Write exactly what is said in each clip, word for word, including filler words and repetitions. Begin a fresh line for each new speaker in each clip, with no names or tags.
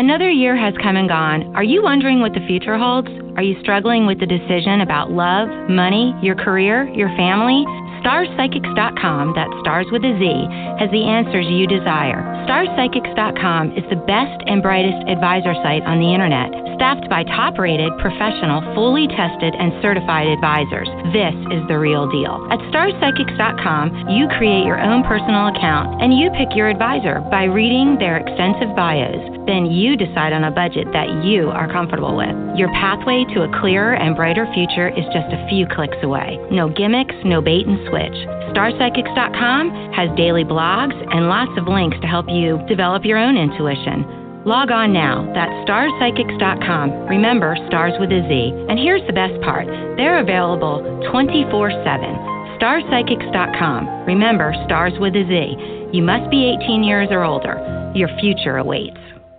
Another year has come and gone. Are you wondering what the future holds? Are you struggling with the decision about love, money, your career, your family? Stars Psychics dot com, that's stars with a Z, has the answers you desire. Stars Psychics dot com is the best and brightest advisor site on the internet, staffed by top-rated, professional, fully tested, and certified advisors. This is the real deal. At Stars Psychics dot com, you create your own personal account, and you pick your advisor by reading their extensive bios. Then you decide on a budget that you are comfortable with. Your pathway to a clearer and brighter future is just a few clicks away. No gimmicks, no bait and switch. Stars Psychics dot com has daily blogs and lots of links to help you develop your own intuition. Log on now. That's Stars Psychics dot com. Remember, stars with a Z. And here's the best part. They're available twenty-four seven. Stars Psychics dot com. Remember, stars with a Z. You must be eighteen years or older. Your future awaits.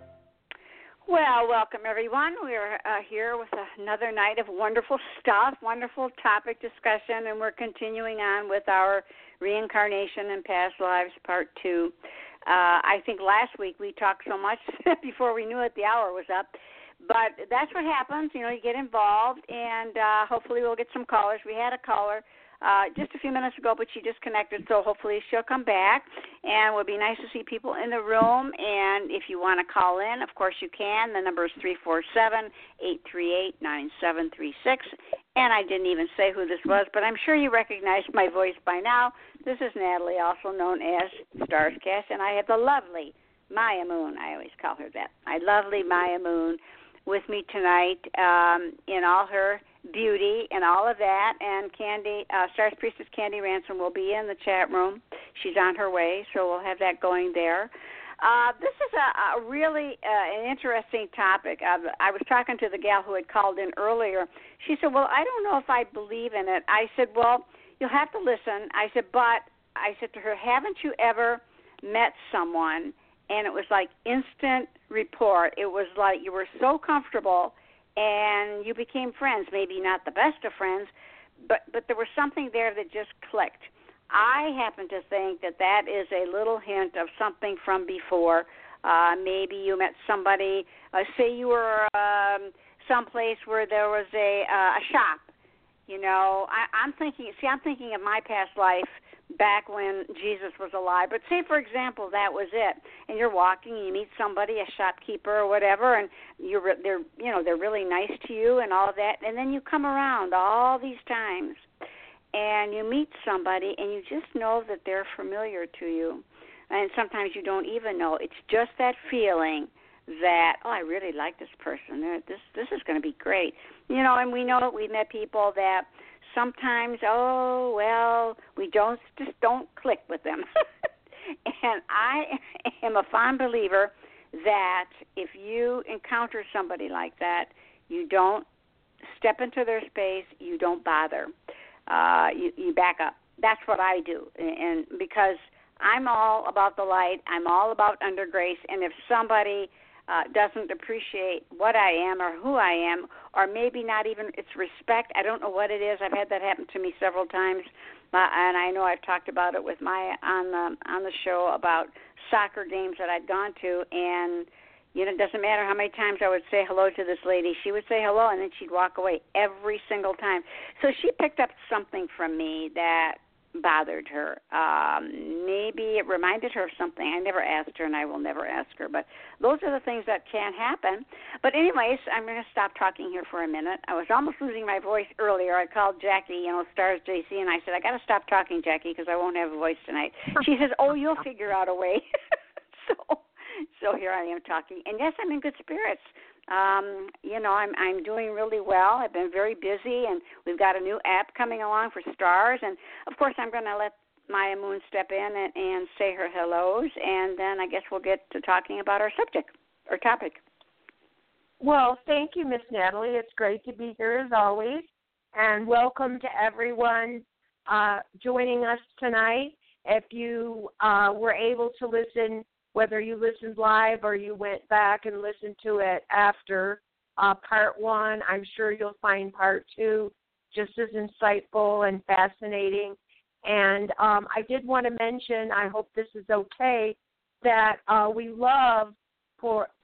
Well, welcome, everyone. We're uh, here with another night of wonderful stuff, wonderful topic discussion, and we're continuing on with our reincarnation and past lives part two. Uh, I think last week we talked so much before we knew it, the hour was up. But that's what happens. You know, you get involved, and uh, hopefully we'll get some callers. We had a caller uh, just a few minutes ago, but she disconnected, so hopefully she'll come back. And it would be nice to see people in the room. And if you want to call in, of course you can. The number is three four seven, eight three eight, nine seven three six. And I didn't even say who this was, but I'm sure you recognize my voice by now. This is Natalie, also known as Starscast, and I have the lovely Maya Moon. I always call her that. My lovely Maya Moon with me tonight um, in all her beauty and all of that. And Candy, uh, Stars Priestess Candy Ransom will be in the chat room. She's on her way, so we'll have that going there. Uh, this is a, a really uh, an interesting topic. Uh, I was talking to the gal who had called in earlier. She said, well, I don't know if I believe in it. I said, well, you'll have to listen. I said, but I said to her, haven't you ever met someone and it was like instant rapport? It was like you were so comfortable and you became friends, maybe not the best of friends, but, but there was something there that just clicked. I happen to think that that is a little hint of something from before. Uh, maybe you met somebody, uh, say you were um, someplace where there was a, uh, a shop. You know, I, I'm thinking, see, I'm thinking of my past life back when Jesus was alive. But say, for example, that was it, and you're walking, and you meet somebody, a shopkeeper or whatever, and you're they're you know they're really nice to you and all of that, and then you come around all these times, and you meet somebody, and you just know that they're familiar to you, and sometimes you don't even know. It's just that feeling that, oh, I really like this person. They're, this this is going to be great. You know, and we know that we've met people that sometimes, oh, well, we don't just don't click with them. And I am a fond believer that if you encounter somebody like that, you don't step into their space, you don't bother. Uh, you, you back up. That's what I do. And because I'm all about the light, I'm all about under grace, and if somebody uh, doesn't appreciate what I am or who I am, or maybe not even it's respect, I don't know what it is. I've had that happen to me several times, uh, and I know I've talked about it with Maya on the on the show about soccer games that I'd gone to, and you know, it doesn't matter how many times I would say hello to this lady. She would say hello, and then she'd walk away every single time. So she picked up something from me that bothered her. Um, maybe it reminded her of something. I never asked her, and I will never ask her. But those are the things that can happen. But anyways, I'm going to stop talking here for a minute. I was almost losing my voice earlier. I called Jackie, you know, Stars J C, and I said, I got to stop talking, Jackie, because I won't have a voice tonight. She says, oh, you'll figure out a way. so... So here I am talking, and yes, I'm in good spirits. Um, you know, I'm I'm doing really well. I've been very busy, and we've got a new app coming along for stars, and of course, I'm going to let Maya Moon step in and, and say her hellos, and then I guess we'll get to talking about our subject or topic.
Well, thank you, Miss Natalie. It's great to be here as always, and welcome to everyone uh, joining us tonight. If you uh, were able to listen, whether you listened live or you went back and listened to it after uh, part one, I'm sure you'll find part two just as insightful and fascinating. And um, I did want to mention, I hope this is okay, that uh, we love for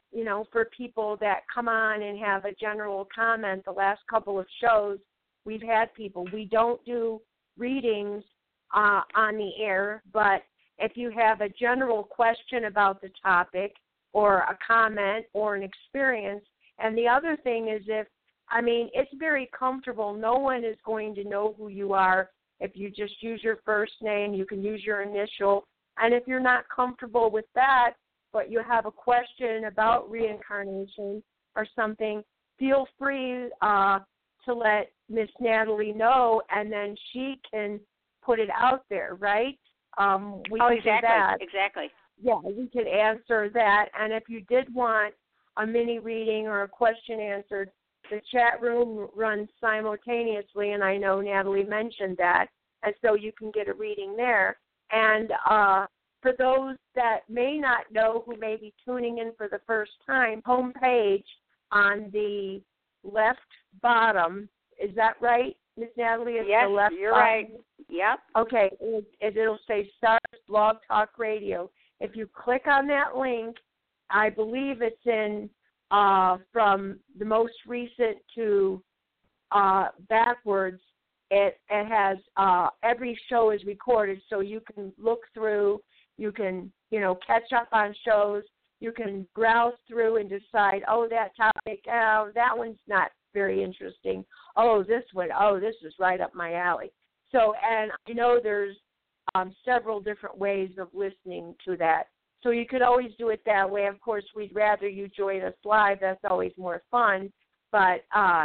you know, for people that come on and have a general comment. The last couple of shows, we've had people. We don't do readings uh, on the air, but if you have a general question about the topic or a comment or an experience, and the other thing is if, I mean, it's very comfortable. No one is going to know who you are if you just use your first name. You can use your initial. And if you're not comfortable with that, but you have a question about reincarnation or something, feel free uh, to let Miss Natalie know, and then she can put it out there, right? Um, we
oh,
can
exactly,
do that.
exactly.
Yeah, we could answer that. And if you did want a mini reading or a question answered, the chat room runs simultaneously, and I know Natalie mentioned that, and so you can get a reading there. And uh, for those that may not know, who may be tuning in for the first time, homepage on the left bottom, is that right, Miss Natalie? It's
yes,
the left
you're
bottom.
right. Yep.
Okay, it, it'll say Stars Blog Talk Radio. If you click on that link, I believe it's in uh, from the most recent to uh, backwards. It, it has uh, every show is recorded, so you can look through. You can, you know, catch up on shows. You can browse through and decide, oh, that topic, oh, that one's not very interesting. Oh, this one, oh, this is right up my alley. So, and I know there's um, several different ways of listening to that. So you could always do it that way. Of course, we'd rather you join us live. That's always more fun. But uh,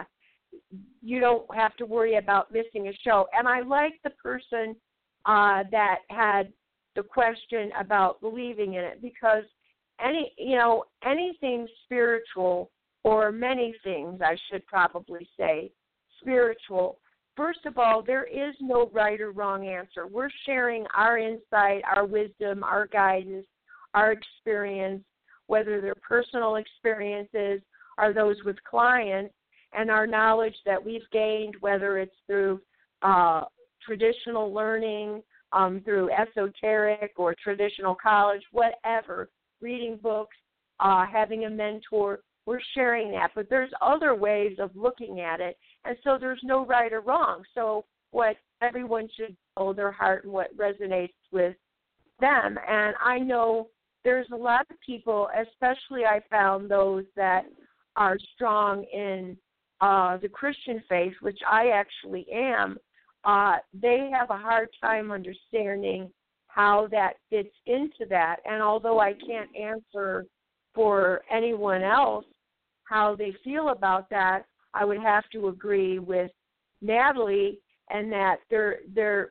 you don't have to worry about missing a show. And I like the person uh, that had the question about believing in it, because any, you know, anything spiritual, or many things, I should probably say, spiritual, first of all, there is no right or wrong answer. We're sharing our insight, our wisdom, our guidance, our experience, whether they're personal experiences or those with clients, and our knowledge that we've gained, whether it's through uh, traditional learning, um, through esoteric or traditional college, whatever, reading books, uh, having a mentor, we're sharing that. But there's other ways of looking at it, and so there's no right or wrong. So what everyone should know their heart and what resonates with them. And I know there's a lot of people, especially I found those that are strong in uh, the Christian faith, which I actually am, uh, they have a hard time understanding how that fits into that. And although I can't answer for anyone else how they feel about that, I would have to agree with Natalie, and that they're they're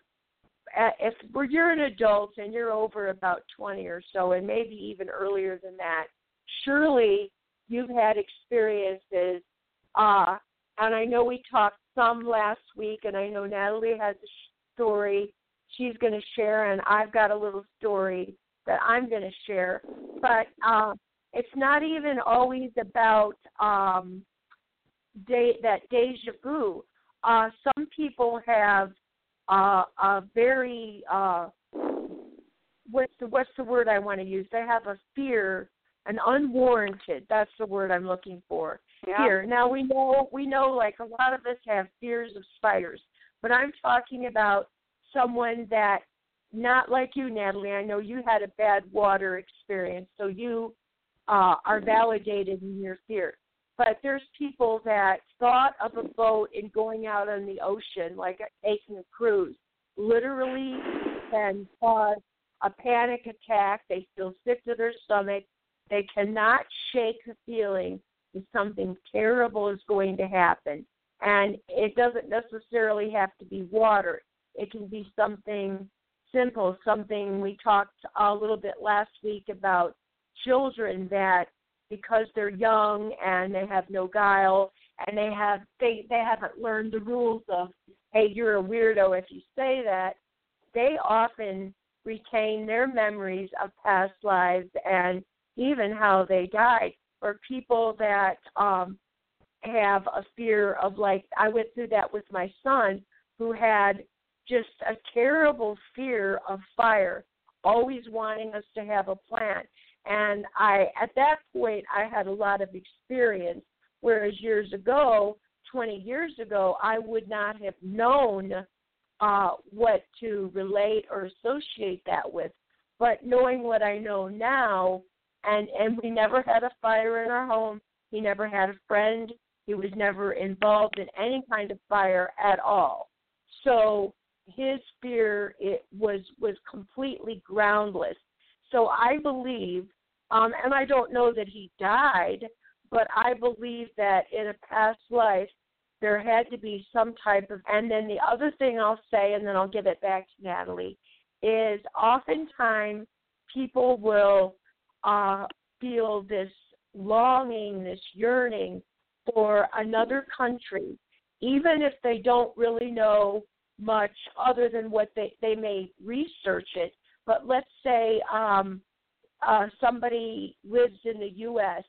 if you're an adult and you're over about twenty or so, and maybe even earlier than that, surely you've had experiences. Uh, and I know we talked some last week, and I know Natalie has a story she's going to share, and I've got a little story that I'm going to share. But uh, it's not even always about um, de- that deja vu. Uh, some people have uh, a very uh, what's the what's the word I want to use? They have a fear, an unwarranted. That's the word I'm looking for.
Yeah.
Fear. Now we know we know like a lot of us have fears of spiders, but I'm talking about someone that, not like you, Natalie. I know you had a bad water experience, so you uh, are validated in your fear. But there's people that thought of a boat and going out on the ocean, like taking a cruise, literally can cause a panic attack. They feel sick to their stomach. They cannot shake the feeling that something terrible is going to happen. And it doesn't necessarily have to be water. It can be something simple, something we talked a little bit last week about children that, because they're young and they have no guile and they have they, they haven't learned the rules of, hey, you're a weirdo if you say that, they often retain their memories of past lives and even how they died. Or people that um, have a fear of, like, I went through that with my son, who had just a terrible fear of fire, always wanting us to have a plant. And I, at that point, I had a lot of experience, whereas years ago, twenty years ago, I would not have known uh, what to relate or associate that with. But knowing what I know now, and, and we never had a fire in our home. He never had a friend. He was never involved in any kind of fire at all. So his fear it was was completely groundless. So I believe, um, and I don't know that he died, but I believe that in a past life there had to be some type of, and then the other thing I'll say, and then I'll give it back to Natalie, is oftentimes people will uh, feel this longing, this yearning for another country, even if they don't really know much other than what they, they may research it. But let's say um, uh, somebody lives in the U S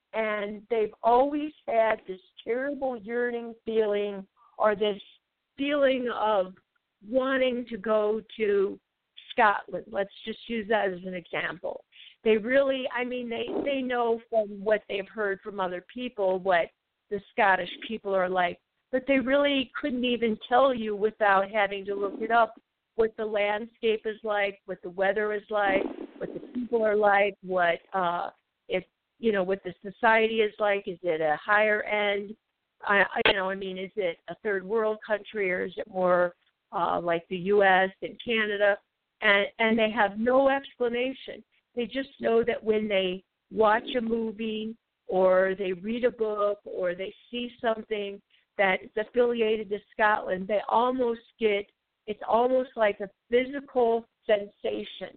and they've always had this terrible yearning feeling or this feeling of wanting to go to Scotland. Let's just use that as an example. They really, I mean, they, they know from what they've heard from other people what the Scottish people are like, but they really couldn't even tell you without having to look it up what the landscape is like, what the weather is like, what the people are like, what uh, if you know what the society is like. Is it a higher end? I, I you know, I mean, is it a third world country or is it more uh, like the U S and Canada? And and they have no explanation. They just know that when they watch a movie or they read a book or they see something that is affiliated to Scotland, they almost get, it's almost like a physical sensation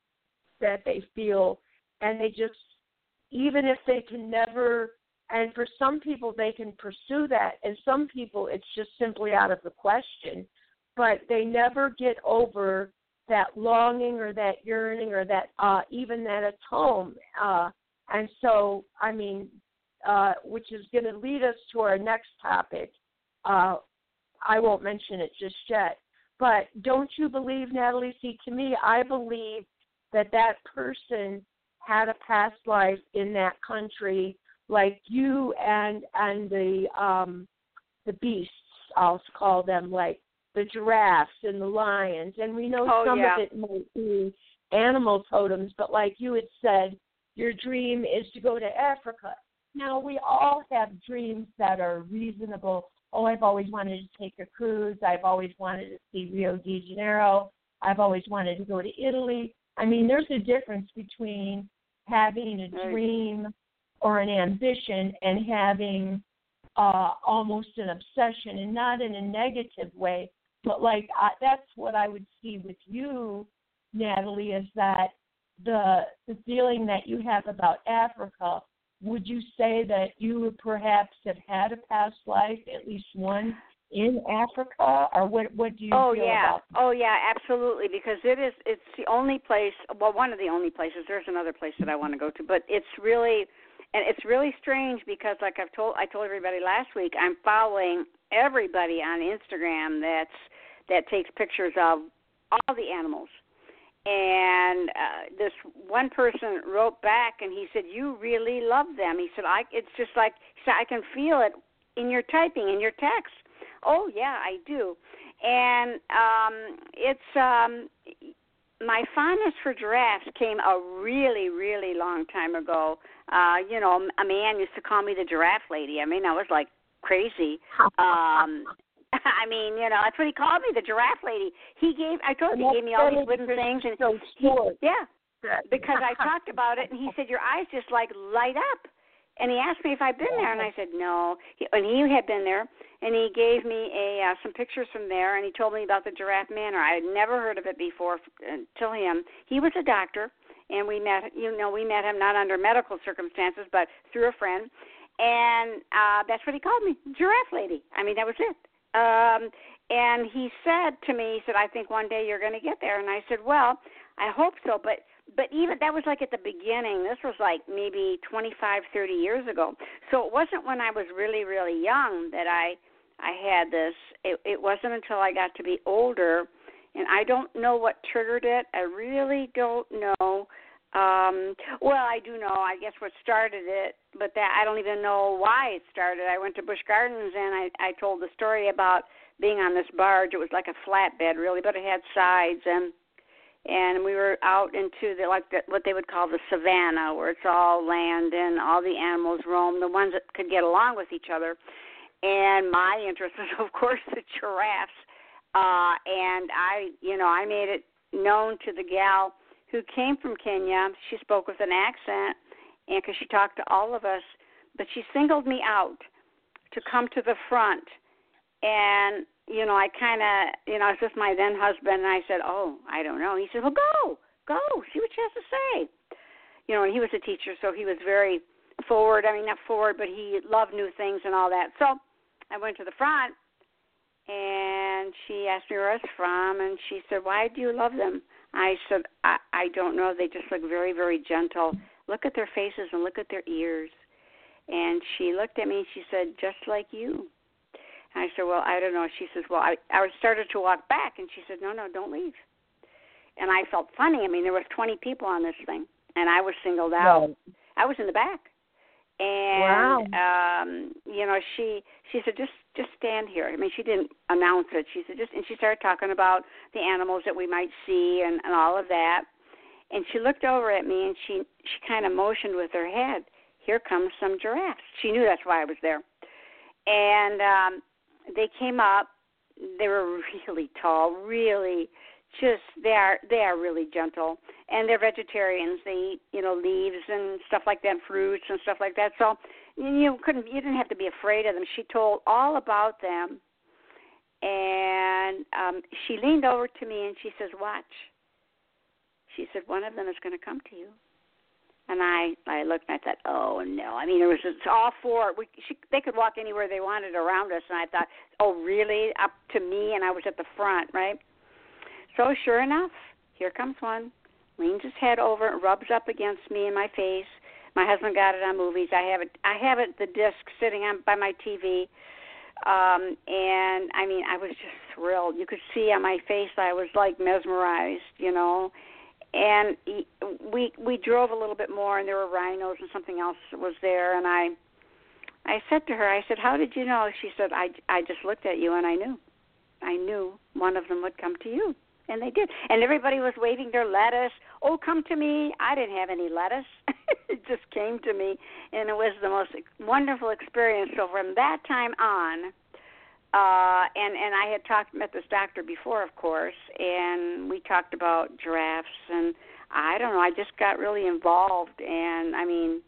that they feel. And they just, even if they can never, and for some people they can pursue that, and some people it's just simply out of the question, but they never get over that longing or that yearning or that uh, even that it's home. Uh, and so, I mean, uh, which is going to lead us to our next topic. Uh, I won't mention it just yet. But don't you believe, Natalie? See, to me, I believe that that person had a past life in that country, like you and and the um, the beasts, I'll call them, like the giraffes and the lions. And we know
oh,
some
yeah.
of it might be animal totems, but like you had said, your dream is to go to Africa. Now, we all have dreams that are reasonable. Oh, I've always wanted to take a cruise. I've always wanted to see Rio de Janeiro. I've always wanted to go to Italy. I mean, there's a difference between having a dream or an ambition and having uh, almost an obsession, and not in a negative way. But, like, uh, that's what I would see with you, Natalie, is that the the feeling that you have about Africa, would you say that you would perhaps have had a past life, at least one, in Africa? Or what, what do you
oh,
feel
yeah.
about that?
Oh, yeah, absolutely, because it is, it's the only place, well, one of the only places. There's another place that I want to go to, but it's really, and it's really strange because, like I've told, I told everybody last week, I'm following everybody on Instagram that's that takes pictures of all the animals. And uh, this one person wrote back, and he said, "You really love them." He said, "I. It's just like he said, I can feel it in your typing, in your text." Oh yeah, I do. And um, it's um, my fondness for giraffes came a really, really long time ago. Uh, you know, a man used to call me the giraffe lady. I mean, I was like crazy. Um, I mean, you know, that's what he called me, the giraffe lady. He gave, I told you, he gave me all these wooden things, and
so
he, yeah, because I talked about it, and he said, your eyes just like light up. And he asked me if I'd been there, and I said no. He, and he had been there, and he gave me a uh, some pictures from there, and he told me about the Giraffe Manor. I had never heard of it before until him. He was a doctor, and we met. You know, we met him not under medical circumstances, but through a friend, and uh, that's what he called me, Giraffe Lady. I mean, that was it. Um, and he said to me, he said, I think one day you're going to get there. And I said, well, I hope so. But but even that was like at the beginning. This was like maybe twenty-five, thirty years ago. So it wasn't when I was really, really young that I I had this. It, it wasn't until I got to be older. And I don't know what triggered it. I really don't know. Um, well, I do know, I guess, what started it, but that I don't even know why it started. I went to Busch Gardens, and I, I told the story about being on this barge. It was like a flatbed, really, but it had sides, and and we were out into the like the, what they would call the savannah, where it's all land and all the animals roam, the ones that could get along with each other. And my interest was, of course, the giraffes. Uh, and I, you know, I made it known to the gal who came from Kenya. She spoke with an accent, and because she talked to all of us, but she singled me out to come to the front. And, you know, I kind of, you know, I was with my then husband, and I said, oh, I don't know. He said, well, go, go, see what she has to say. You know, and he was a teacher, so he was very forward. I mean, not forward, but he loved new things and all that. So I went to the front, and she asked me where I was from, and she said, why do you love them? I said, I, I don't know. They just look very, very gentle. Look at their faces and look at their ears. And she looked at me, and she said, just like you. And I said, well, I don't know. She says, well, I, I started to walk back, and she said, no, no, don't leave. And I felt funny. I mean, there was twenty people on this thing, and I was singled out.
Wow.
I was in the back. And,
wow.
um, you know, she she said, just just stand here. I mean, she didn't announce it. She said, just, and she started talking about the animals that we might see and, and all of that. And she looked over at me, and she, she kind of motioned with her head, here comes some giraffes. She knew that's why I was there. And um, they came up. They were really tall, really just, they are they are really gentle. And they're vegetarians. They eat, you know, leaves and stuff like that, fruits and stuff like that. So you couldn't, you didn't have to be afraid of them. She told all about them. And um, she leaned over to me, and she says, watch. She said, one of them is going to come to you. And I, I looked, and I thought, oh, no. I mean, it was it's all four. We, she, they could walk anywhere they wanted around us. And I thought, oh, really? Up to me? And I was at the front, right? So sure enough, here comes one. Leans his head over and rubs up against me in my face. My husband got it on movies. I have it. I have it. The disc sitting on by my T V. Um, and I mean, I was just thrilled. You could see on my face I was like mesmerized, you know. And we we drove a little bit more, and there were rhinos and something else was there. And I I said to her, I said, how did you know? She said, I I just looked at you and I knew. I knew one of them would come to you. And they did. And everybody was waving their lettuce. Oh, come to me. I didn't have any lettuce. It just came to me. And it was the most wonderful experience. So from that time on, uh, and, and I had talked met this doctor before, of course, and we talked about giraffes. And I don't know, I just got really involved. And, I mean,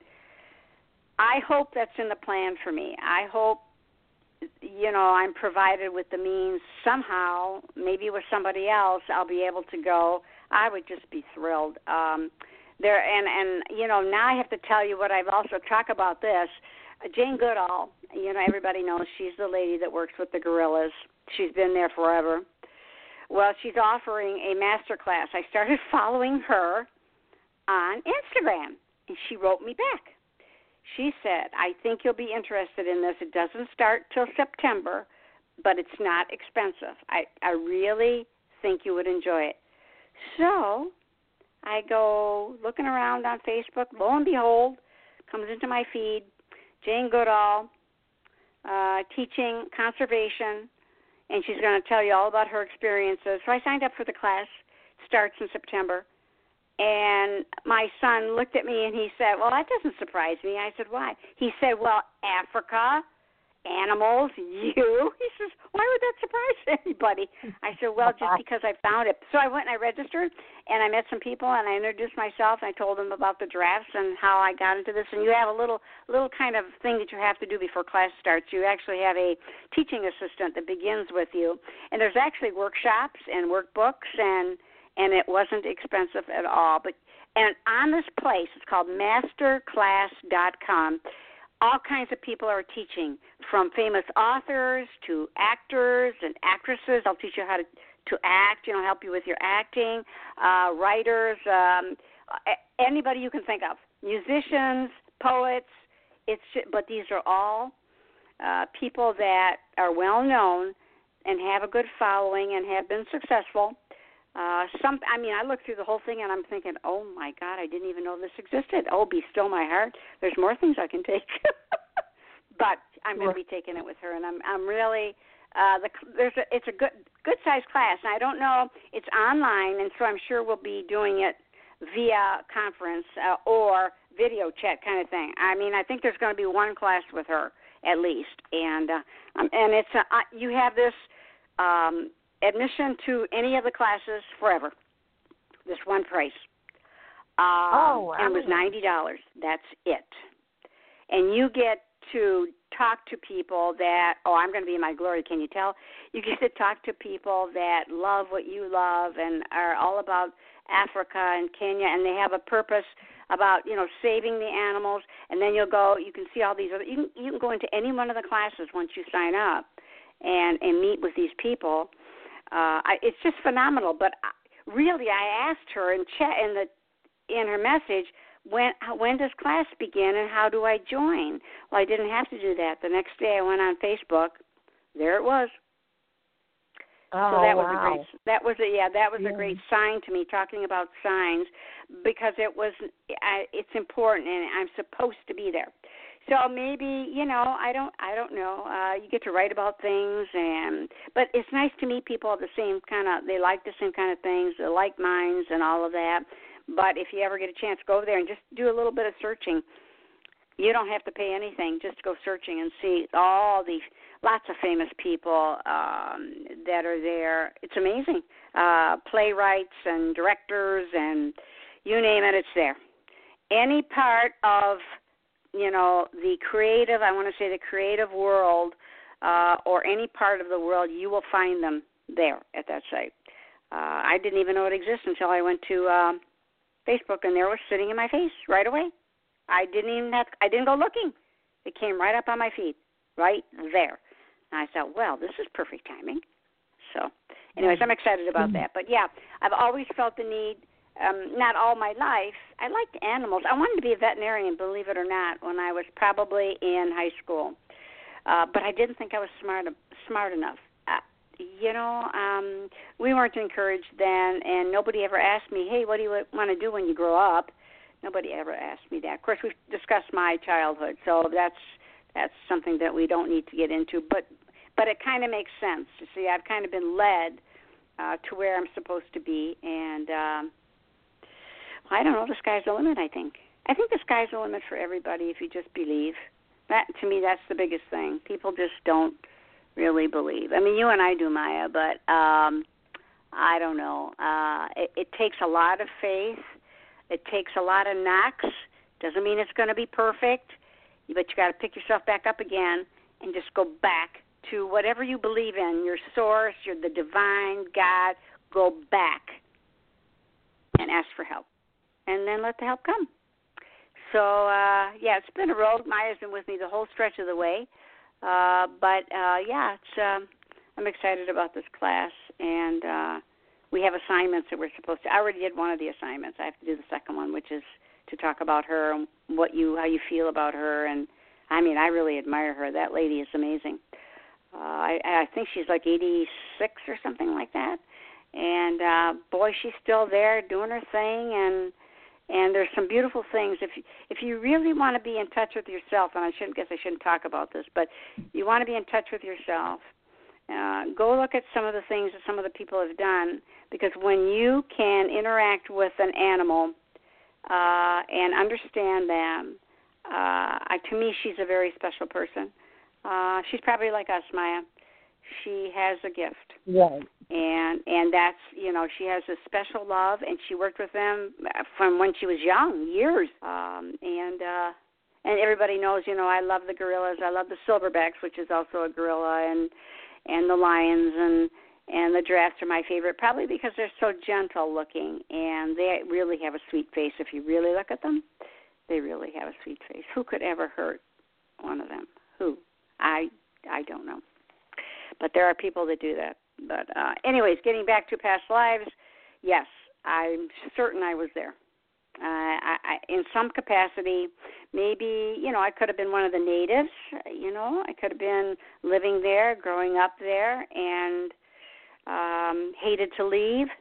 I hope that's in the plan for me. I hope, you know, I'm provided with the means somehow, maybe with somebody else, I'll be able to go. I would just be thrilled. Um, there and, and, you know, now I have to tell you what I've also talked about this. Uh, Jane Goodall, you know, everybody knows she's the lady that works with the gorillas. She's been there forever. Well, she's offering a master class. I started following her on Instagram, and she wrote me back. She said, I think you'll be interested in this. It doesn't start till September, but it's not expensive. I, I really think you would enjoy it. So I go looking around on Facebook. Lo and behold, comes into my feed, Jane Goodall, uh, teaching conservation, and she's going to tell you all about her experiences. So I signed up for the class. It starts in September. And my son looked at me and he said, well, that doesn't surprise me. I said, why? He said, well, Africa, animals, you. He says, why would that surprise anybody? I said, well, just because I found it. So I went and I registered, and I met some people, and I introduced myself, and I told them about the giraffes and how I got into this. And you have a little little kind of thing that you have to do before class starts. You actually have a teaching assistant that begins with you. And there's actually workshops and workbooks, and and it wasn't expensive at all. But and on this place, it's called masterclass dot com. All kinds of people are teaching, from famous authors to actors and actresses. I'll teach you how to, to act, you know, help you with your acting, uh, writers, um, anybody you can think of, musicians, poets. It's but these are all uh, people that are well known and have a good following and have been successful. Uh, some, I mean, I looked through the whole thing and I'm thinking, oh my God, I didn't even know this existed. Oh, Be Still My Heart. There's more things I can take. But I'm going to be taking it with her, and I'm I'm really uh, the there's a, it's a good good sized class, and I don't know, it's online, and so I'm sure we'll be doing it via conference uh, or video chat kind of thing. I mean, I think there's going to be one class with her at least, and uh, um, and it's a, uh, you have this um, admission to any of the classes forever. This one price. Um,
oh, wow.
And it was ninety dollars. That's it. And you get to talk to people that, oh, I'm going to be in my glory, can you tell? You get to talk to people that love what you love and are all about Africa and Kenya, and they have a purpose about, you know, saving the animals. And then you'll go, you can see all these other, you can, you can go into any one of the classes once you sign up and, and meet with these people. Uh, I, it's just phenomenal. But really, I asked her in, chat, in, the, in her message, When when does class begin and how do I join? Well, I didn't have to do that. The next day I went on Facebook. There it was.
Oh,
so that was
wow.
a great that was a yeah that was
yeah.
a great sign to me, talking about signs, because it was I, it's important and I'm supposed to be there. So maybe, you know, I don't I don't know. Uh, you get to write about things, and but it's nice to meet people of the same kind of, they like the same kind of things, they like minds and all of that. But if you ever get a chance, go over there and just do a little bit of searching. You don't have to pay anything, just go searching and see all these, lots of famous people um, that are there. It's amazing. Uh, playwrights and directors and you name it, it's there. Any part of, you know, the creative, I want to say the creative world, uh, or any part of the world, you will find them there at that site. Uh, I didn't even know it existed until I went to um, Facebook, and there it was sitting in my face right away. I didn't even have, I didn't go looking. It came right up on my feed, right there. And I thought, well, this is perfect timing. So, anyways, I'm excited about mm-hmm. that. But, yeah, I've always felt the need, um, not all my life. I liked animals. I wanted to be a veterinarian, believe it or not, when I was probably in high school. Uh, but I didn't think I was smart smart enough. Uh, you know, um, we weren't encouraged then, and nobody ever asked me, hey, what do you want to do when you grow up? Nobody ever asked me that. Of course, we've discussed my childhood, so that's that's something that we don't need to get into. But but it kind of makes sense. You see, I've kind of been led uh, to where I'm supposed to be, and um, well, I don't know, the sky's the limit, I think. I think the sky's the limit for everybody if you just believe. That, to me, that's the biggest thing. People just don't really believe. I mean, you and I do, Maya, but um, I don't know. Uh, it, it takes a lot of faith. It takes a lot of knocks. Doesn't mean it's going to be perfect, but you got to pick yourself back up again and just go back to whatever you believe in, your source, your the divine, God. Go back and ask for help, and then let the help come. So, uh, yeah, it's been a road. Maya's been with me the whole stretch of the way. Uh, but, uh, yeah, it's, um, I'm excited about this class, and uh, we have assignments that we're supposed to. I already did one of the assignments. I have to do the second one, which is to talk about her and what you, how you feel about her. And, I mean, I really admire her. That lady is amazing. Uh, I, I think she's like eighty-six or something like that. And, uh, boy, she's still there doing her thing, and And there's some beautiful things. If you, if you really want to be in touch with yourself, and I shouldn't guess I shouldn't talk about this, but you want to be in touch with yourself, uh, go look at some of the things that some of the people have done, because when you can interact with an animal uh, and understand them, uh, I, to me, she's a very special person. Uh, she's probably like us, Maya. She has a gift.
Right.
And and that's, you know, she has a special love, and she worked with them from when she was young, years. Um, and uh, and everybody knows, you know, I love the gorillas. I love the silverbacks, which is also a gorilla, and and the lions, and, and the giraffes are my favorite, probably because they're so gentle looking, and they really have a sweet face. If you really look at them, they really have a sweet face. Who could ever hurt one of them? Who? I I don't know. But there are people that do that. But uh, anyways, getting back to past lives, yes, I'm certain I was there. Uh, I, I, in some capacity, maybe, you know, I could have been one of the natives, you know. I could have been living there, growing up there, and um, hated to leave.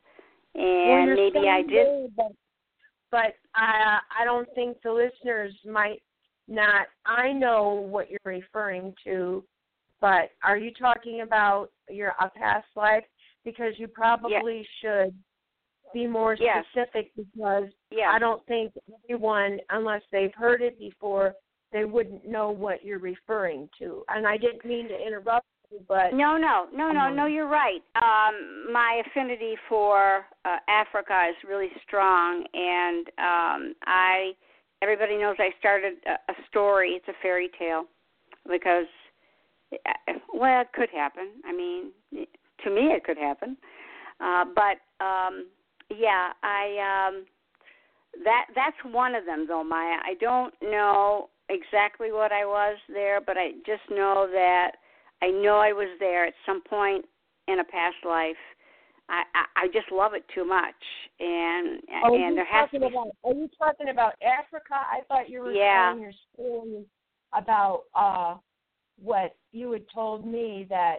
and
well,
maybe I did.
There, but but I I don't think the listeners might not. I know what you're referring to, but are you talking about your a past life? Because you probably yeah. should be more
yes.
specific, because
yes.
I don't think everyone, unless they've heard it before, they wouldn't know what you're referring to. And I didn't mean to interrupt you, but...
No, no, no, no, um, no, you're right. Um, my affinity for uh, Africa is really strong, and um, I, everybody knows I started a, a story. It's a fairy tale, because, well, it could happen. I mean, to me it could happen. Uh, but, um, yeah, I... Um, that that's one of them, though, Maya. I don't know exactly what I was there, but I just know that I know I was there at some point in a past life. I I, I just love it too much, and
oh,
and there has to be.
About, are you talking about Africa? I thought you were
yeah.
telling your story about uh, what you had told me, that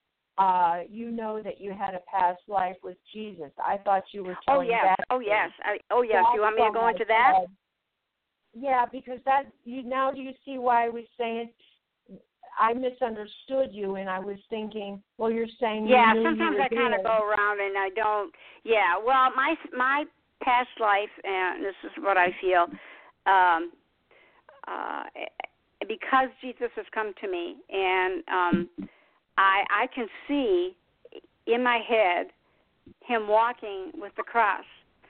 uh, you know that you had a past life with Jesus. I thought you were telling
oh, yes.
that.
Oh yes. I, oh yes. Do you want me to go into that?
Said. Yeah, because that you now do you see why I was saying I misunderstood you, and I was thinking, well, you're saying
yeah.
you knew
Sometimes
you were
I kind of go around and I don't. Yeah. Well, my my past life, and this is what I feel, um, uh, because Jesus has come to me, and um, I I can see in my head him walking with the cross.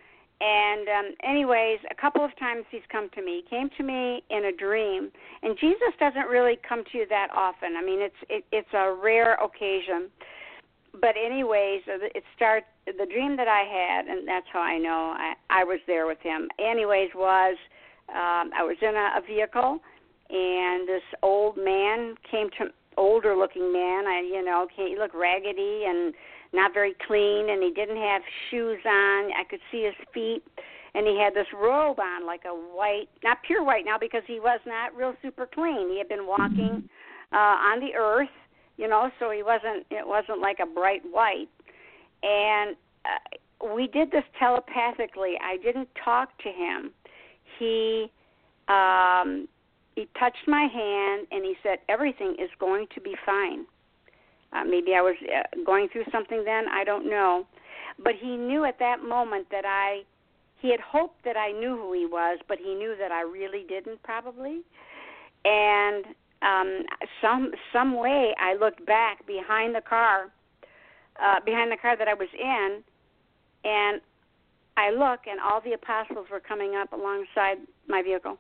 And um, anyways, a couple of times he's come to me. He came to me in a dream, and Jesus doesn't really come to you that often. I mean, it's it, it's a rare occasion. But anyways, it starts. The dream that I had, and that's how I know I, I was there with him. Anyways, was um, I was in a, a vehicle, and this old man came to older-looking man. I you know he looked raggedy and not very clean, and he didn't have shoes on. I could see his feet, and he had this robe on, like a white, not pure white now, because he was not real super clean. He had been walking uh, on the earth, you know, so he wasn't. It wasn't like a bright white. And uh, we did this telepathically. I didn't talk to him. He um, he touched my hand, and he said, "Everything is going to be fine." Uh, maybe I was uh, going through something then, I don't know. But he knew at that moment that I, he had hoped that I knew who he was, but he knew that I really didn't probably. And um, some some way I looked back behind the car, uh, behind the car that I was in, and I look, and all the apostles were coming up alongside my vehicle.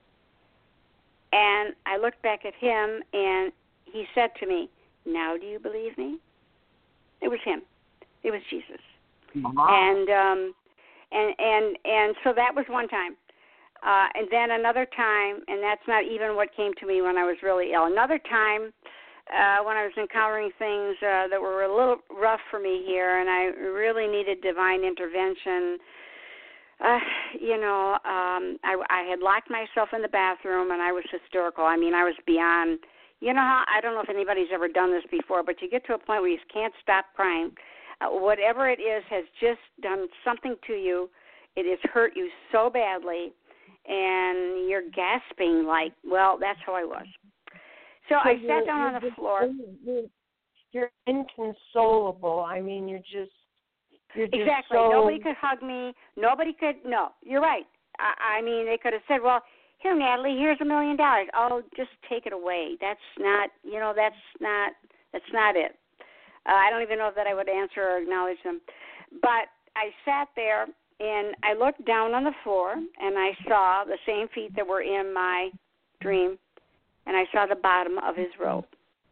And I looked back at him, and he said to me, "Now do you believe me?" It was him. It was Jesus. Wow. And um, and and and so that was one time. Uh, and then another time, and that's not even what came to me when I was really ill. Another time uh, when I was encountering things uh, that were a little rough for me here, and I really needed divine intervention. Uh, you know, um, I, I had locked myself in the bathroom, and I was hysterical. I mean, I was beyond. You know how, I don't know if anybody's ever done this before, but you get to a point where you can't stop crying. Uh, whatever it is has just done something to you. It has hurt you so badly, and you're gasping like, well, that's how I was. So, so I sat down on the floor.
You're, you're inconsolable. I mean, you're just, you're just
Exactly.
so...
Nobody could hug me. Nobody could, no, you're right. I, I mean, they could have said, well, here, Natalie, here's a million dollars. Oh, just take it away. That's not, you know, that's not, that's not it. Uh, I don't even know that I would answer or acknowledge them. But I sat there, and I looked down on the floor, and I saw the same feet that were in my dream, and I saw the bottom of his robe.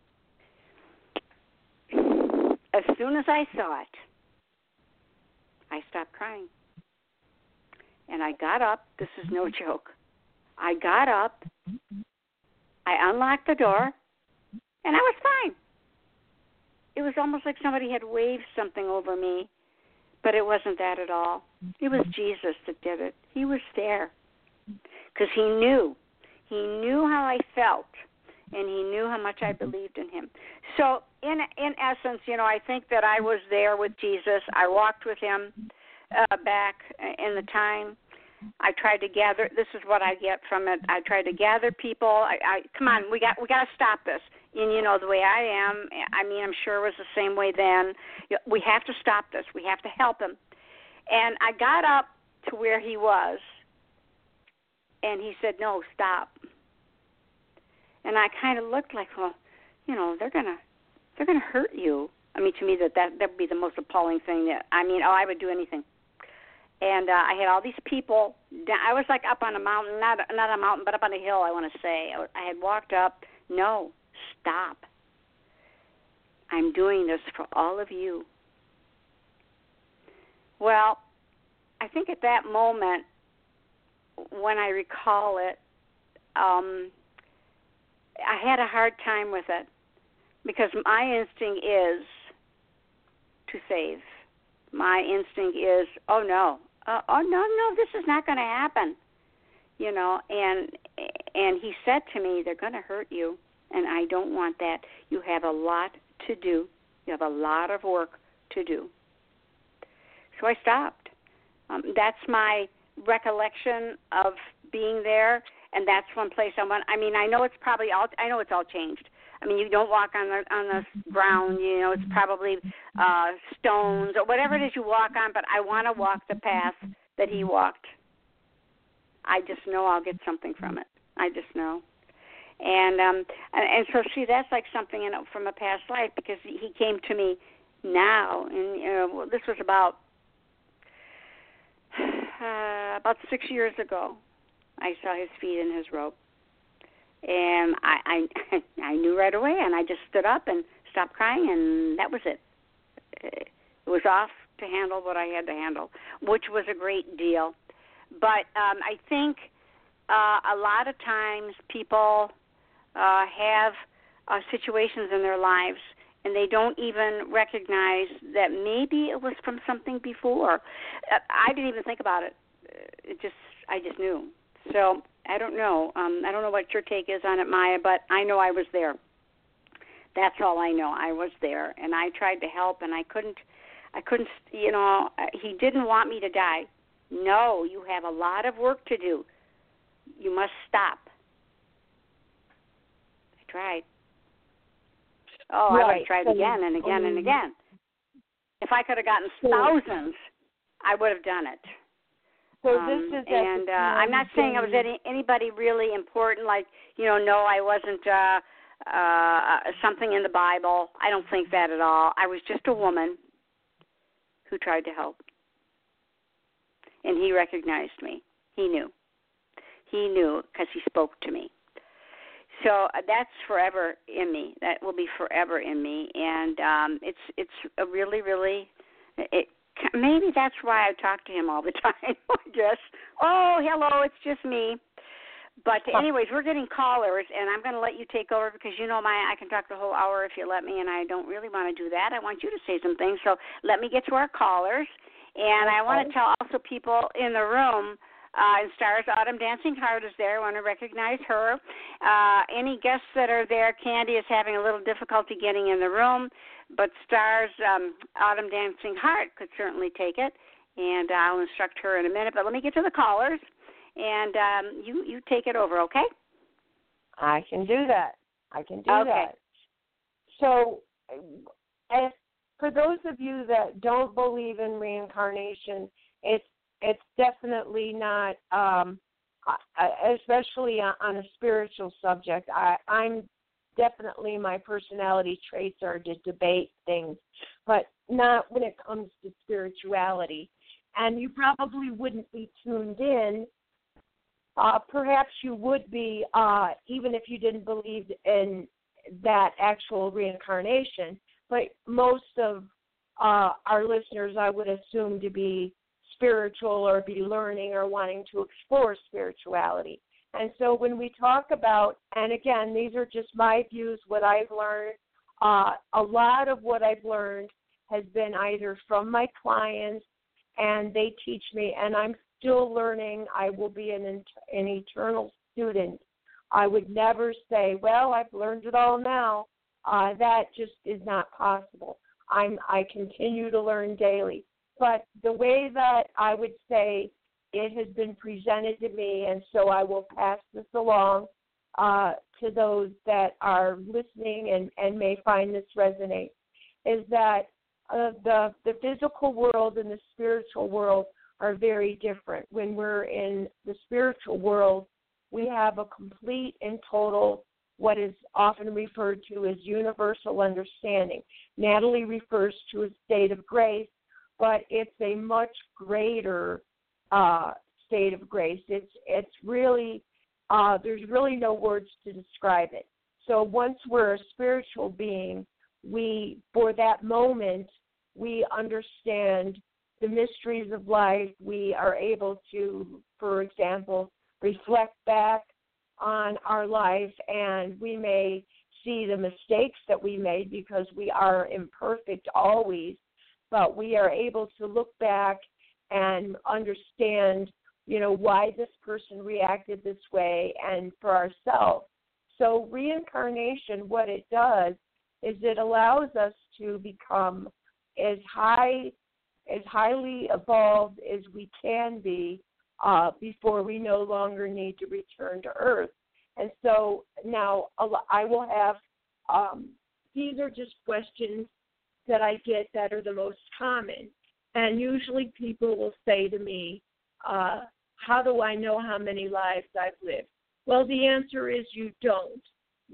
As soon as I saw it, I stopped crying. And I got up. This is no joke. I got up, I unlocked the door, and I was fine. It was almost like somebody had waved something over me, but it wasn't that at all. It was Jesus that did it. He was there because he knew. He knew how I felt, and he knew how much I believed in him. So in in essence, you know, I think that I was there with Jesus. I walked with him. uh, back in the time. I tried to gather. This is what I get from it. I tried to gather people. I, I come on, we got we got to stop this. And you know the way I am. I mean, I'm sure it was the same way then. We have to stop this. We have to help him. And I got up to where he was, and he said, "No, stop." And I kind of looked like, well, you know, they're gonna they're gonna hurt you. I mean, to me, that that that would be the most appalling thing. That I mean, oh, I would do anything. And uh, I had all these people. I was like up on a mountain, not not a mountain, but up on a hill, I want to say. I had walked up. No, stop. I'm doing this for all of you. Well, I think at that moment, when I recall it, um, I had a hard time with it because my instinct is to save. My instinct is, oh, no. Uh, oh, no, no, this is not going to happen, you know, and and he said to me, they're going to hurt you, and I don't want that. You have a lot to do. You have a lot of work to do. So I stopped. Um, that's my recollection of being there, and that's one place I went. I mean, I know it's probably all, I know it's all changed. I mean, you don't walk on the on the ground, you know, it's probably uh, stones or whatever it is you walk on, but I want to walk the path that he walked. I just know I'll get something from it. I just know. And um, and, and so, see, that's like something, you know, from a past life because he came to me now, and you know, this was about uh, about six years ago. I saw his feet in his robe. And I, I I knew right away, and I just stood up and stopped crying, and that was it. It was off to handle what I had to handle, which was a great deal. But um, I think uh, a lot of times people uh, have uh, situations in their lives, and they don't even recognize that maybe it was from something before. Uh, I didn't even think about it. It just I just knew. So I don't know. Um, I don't know what your take is on it, Maya, but I know I was there. That's all I know. I was there, and I tried to help, and I couldn't. I couldn't. You know, he didn't want me to die. No, you have a lot of work to do. You must stop. I tried. Oh, right. I would have tried again and again and again. If I could have gotten thousands, I would have done it.
So
um,
this is
and uh, I'm not saying I was any, anybody really important, like, you know, no, I wasn't uh, uh, something in the Bible. I don't think that at all. I was just a woman who tried to help. And he recognized me. He knew. He knew because he spoke to me. So uh, that's forever in me. That will be forever in me. And um, it's it's a really, really, it, maybe that's why I talk to him all the time, I guess. Oh, hello, it's just me. But anyways, we're getting callers, and I'm going to let you take over because, you know, my I can talk the whole hour if you let me, and I don't really want to do that. I want you to say some things. So let me get to our callers. And okay. I want to tell also people in the room, uh, in Stars, Autumn Dancing Heart is there. I want to recognize her. Uh, any guests that are there, Candy is having a little difficulty getting in the room, but Stars, um, Autumn Dancing Heart could certainly take it, and I'll instruct her in a minute. But let me get to the callers, and um, you, you take it over, okay?
I can do that. I can do
okay.
that. So, as for those of you that don't believe in reincarnation, it's it's definitely not, um, especially on a spiritual subject. I, I'm definitely, my personality traits are to debate things, but not when it comes to spirituality. And you probably wouldn't be tuned in. Uh, perhaps you would be, uh, even if you didn't believe in that actual reincarnation. But most of uh, our listeners, I would assume, to be spiritual or be learning or wanting to explore spirituality. And so when we talk about, and again, these are just my views, what I've learned, uh, a lot of what I've learned has been either from my clients, and they teach me, and I'm still learning. I will be an, an eternal student. I would never say, well, I've learned it all now. Uh, that just is not possible. I'm, I continue to learn daily. but the way that I would say it has been presented to me, and so I will pass this along uh, to those that are listening and, and may find this resonate, is that uh, the the physical world and the spiritual world are very different. When we're in the spiritual world, we have a complete and total, what is often referred to as universal understanding. Natalie refers to a state of grace, but it's a much greater uh, state of grace. It's it's really, uh, there's really no words to describe it. So once we're a spiritual being, we, for that moment, we understand the mysteries of life. We are able to, for example, reflect back on our life, and we may see the mistakes that we made because we are imperfect always, but we are able to look back and understand, you know, why this person reacted this way, and for ourselves. So reincarnation, what it does is it allows us to become as high, as highly evolved as we can be uh, before we no longer need to return to Earth. And so now I will have, um, these are just questions that I get that are the most common. And usually people will say to me, uh, how do I know how many lives I've lived? Well, the answer is you don't.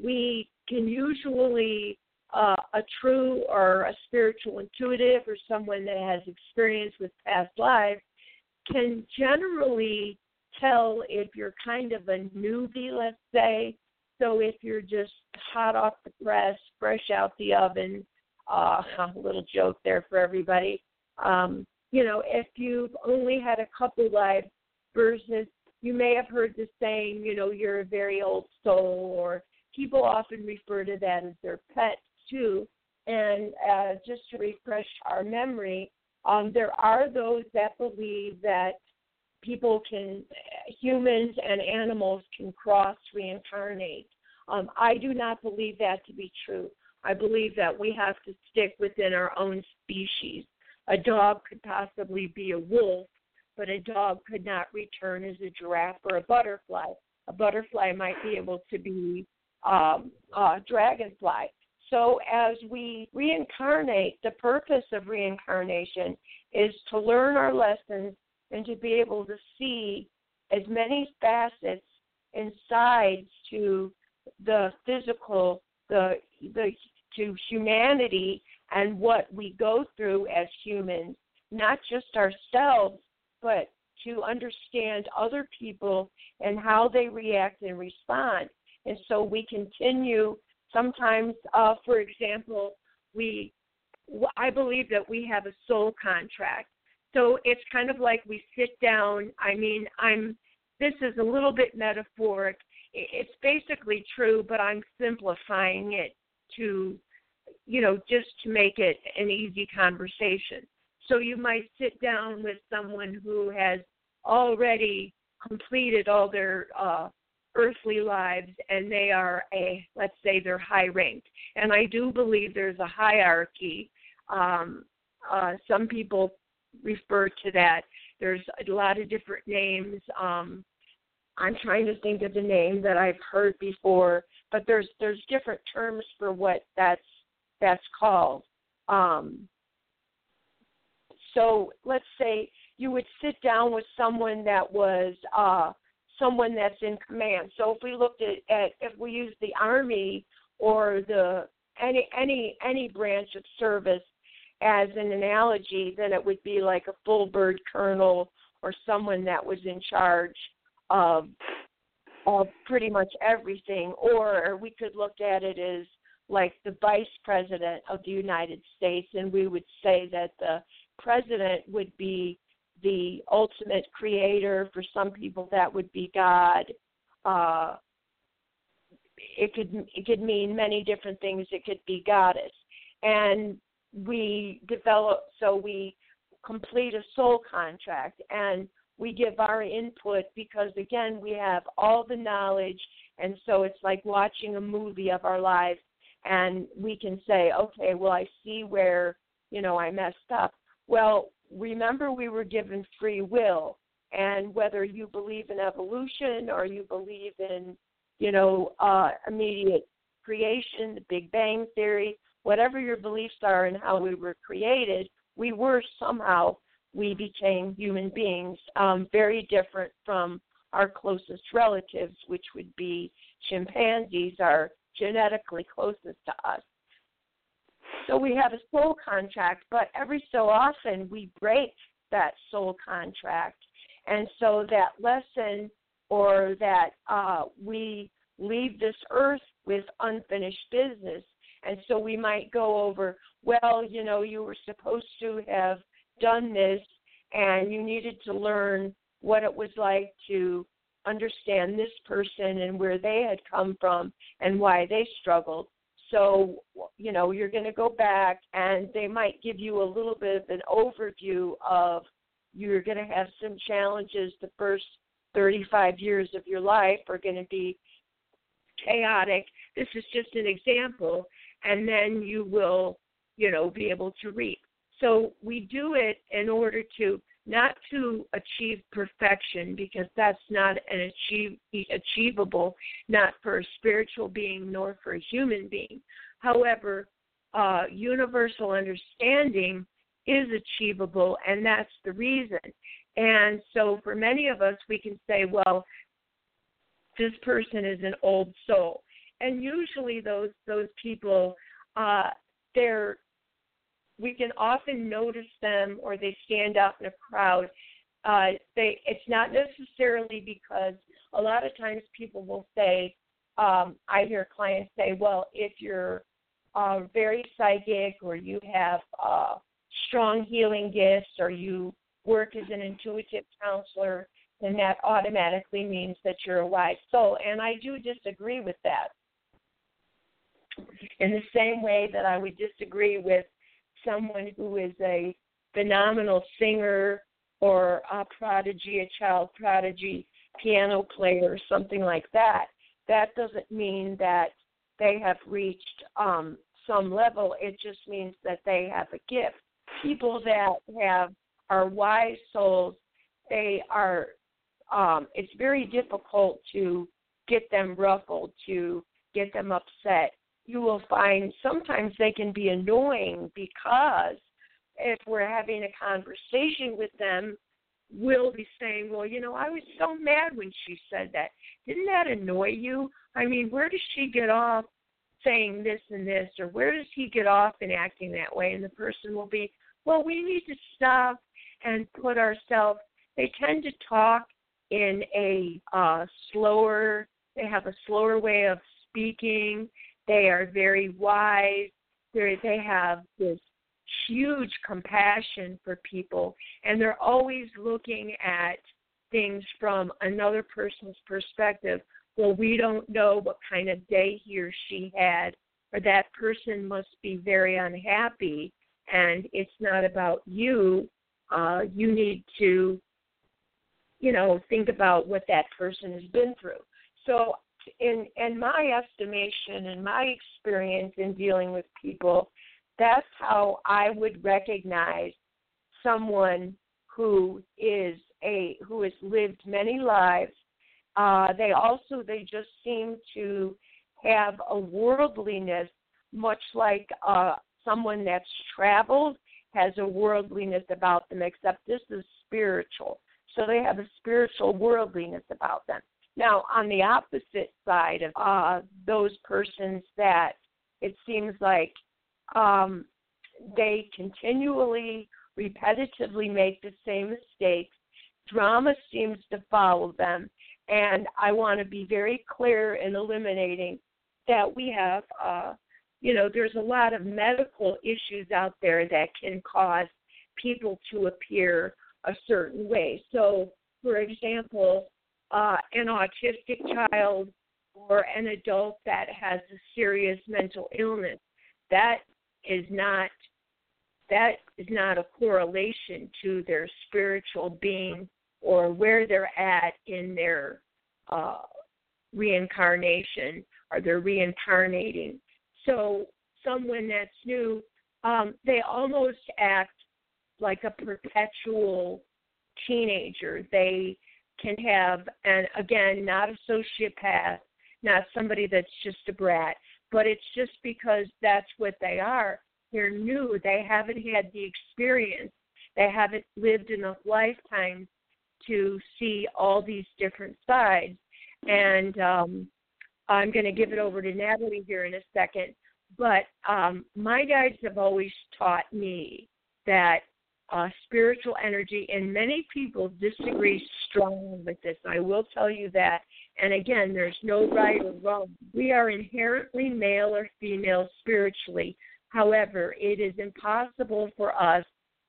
We can usually, uh, a true or a spiritual intuitive or someone that has experience with past lives can generally tell if you're kind of a newbie, let's say. So if you're just hot off the press, fresh out the oven, uh, a little joke there for everybody. Um, you know, if you've only had a couple lives versus you may have heard the saying, you know, you're a very old soul, or people often refer to that as their pet too. And uh, just to refresh our memory, um, there are those that believe that people can, humans and animals can cross reincarnate. Um, I do not believe that to be true. I believe that we have to stick within our own species. A dog could possibly be a wolf, but a dog could not return as a giraffe or a butterfly. A butterfly might be able to be um, a dragonfly. So as we reincarnate, the purpose of reincarnation is to learn our lessons and to be able to see as many facets and sides to the physical, the the to humanity and what we go through as humans, not just ourselves, but to understand other people and how they react and respond. And so we continue, sometimes, uh, for example, we, I believe that we have a soul contract. So it's kind of like we sit down. I mean, I'm, this is a little bit metaphoric. It's basically true, but I'm simplifying it to, you know, just to make it an easy conversation. So you might sit down with someone who has already completed all their uh, earthly lives, and they are a, let's say they're high ranked. And I do believe there's a hierarchy. Um, uh, some people refer to that. There's a lot of different names. Um, I'm trying to think of the name that I've heard before, but there's there's different terms for what that's that's called. Um, so let's say you would sit down with someone that was uh, someone that's in command. So if we looked at, at if we use the Army or the any any any branch of service as an analogy, then it would be like a full bird colonel or someone that was in charge of of pretty much everything. Or we could look at it as like the vice president of the United States, and we would say that the president would be the ultimate creator. For some people, that would be God. Uh, it could it could mean many different things. It could be goddess. And we develop, so we complete a soul contract, and we give our input because, again, we have all the knowledge, and so it's like watching a movie of our lives, and we can say, okay, well, I see where, you know, I messed up. Well, remember, we were given free will, and whether you believe in evolution or you believe in, you know, uh, immediate creation, the Big Bang Theory, whatever your beliefs are in how we were created, we were somehow, we became human beings, um, very different from our closest relatives, which would be chimpanzees, are genetically closest to us. So we have a soul contract, but every so often we break that soul contract. And so that lesson, or that uh, we leave this earth with unfinished business. And so we might go over, well, you know, you were supposed to have done this, and you needed to learn what it was like to understand this person and where they had come from and why they struggled. So, you know, you're going to go back, and they might give you a little bit of an overview of, you're going to have some challenges. The first thirty-five years of your life are going to be chaotic. This is just an example. And then you will, you know, be able to reap. So we do it in order to, not to achieve perfection, because that's not an achieve, achievable, not for a spiritual being nor for a human being. However, uh, universal understanding is achievable, and that's the reason. And so for many of us, we can say, well, this person is an old soul. And usually those those people, uh, they're, we can often notice them, or they stand out in a crowd. Uh, they, it's not necessarily because a lot of times people will say, um, I hear clients say, well, if you're uh, very psychic, or you have uh, strong healing gifts, or you work as an intuitive counselor, then that automatically means that you're a wise soul. And I do disagree with that. In the same way that I would disagree with someone who is a phenomenal singer, or a prodigy, a child prodigy, piano player, or something like that. That doesn't mean that they have reached um, some level. It just means that they have a gift. People that have are wise souls, they are, um, it's very difficult to get them ruffled, to get them upset. You will find sometimes they can be annoying, because if we're having a conversation with them, we'll be saying, well, you know, I was so mad when she said that. Didn't that annoy you? I mean, where does she get off saying this and this, or where does he get off in acting that way? And the person will be, well, we need to stop and put ourselves, they tend to talk in a uh, slower, they have a slower way of speaking. They are very wise. They're, they have this huge compassion for people, and they're always looking at things from another person's perspective. Well, we don't know what kind of day he or she had, or that person must be very unhappy, and it's not about you. Uh, you need to, you know, think about what that person has been through. So in in my estimation and my experience in dealing with people, that's how I would recognize someone who is a who has lived many lives. Uh, they also they just seem to have a worldliness, much like uh, someone that's traveled has a worldliness about them, except this is spiritual. So they have a spiritual worldliness about them. Now, on the opposite side of uh, those persons that it seems like um, they continually, repetitively make the same mistakes, drama seems to follow them, and I want to be very clear in eliminating that we have, uh, you know, there's a lot of medical issues out there that can cause people to appear a certain way. So, for example, uh, an autistic child or an adult that has a serious mental illness, that is not that is not a correlation to their spiritual being or where they're at in their uh, reincarnation, or they're reincarnating. So someone that's new, um, they almost act like a perpetual teenager. They can have, and again, not a sociopath, not somebody that's just a brat, but it's just because that's what they are. They're new. They haven't had the experience. They haven't lived enough lifetimes to see all these different sides. And um, I'm going to give it over to Natalie here in a second. But um, my guides have always taught me that uh, spiritual energy, and many people disagree strongly with this. I will tell you that. And again, there's no right or wrong. We are inherently male or female spiritually. However, it is impossible for us